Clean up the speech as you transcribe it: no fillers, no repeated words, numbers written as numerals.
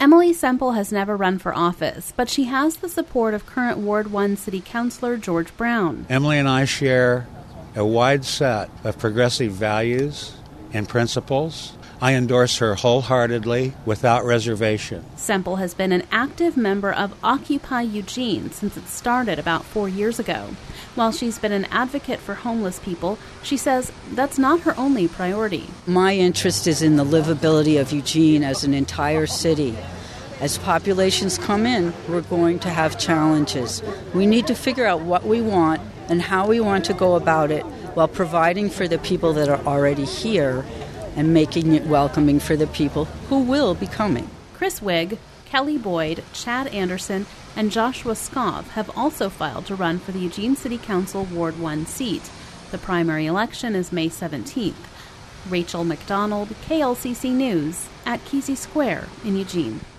Emily Semple has never run for office, but she has the support of current Ward 1 City Councilor George Brown. Emily and I share a wide set of progressive values and principles. I endorse her wholeheartedly, without reservation. Semple has been an active member of Occupy Eugene since it started about 4 years ago. While she's been an advocate for homeless people, she says that's not her only priority. My interest is in the livability of Eugene as an entire city. As populations come in, we're going to have challenges. We need to figure out what we want and how we want to go about it while providing for the people that are already here and making it welcoming for the people who will be coming. Chris Wigg, Kelly Boyd, Chad Anderson, and Joshua Skov have also filed to run for the Eugene City Council Ward 1 seat. The primary election is May 17th. Rachel McDonald, KLCC News, at Kesey Square in Eugene.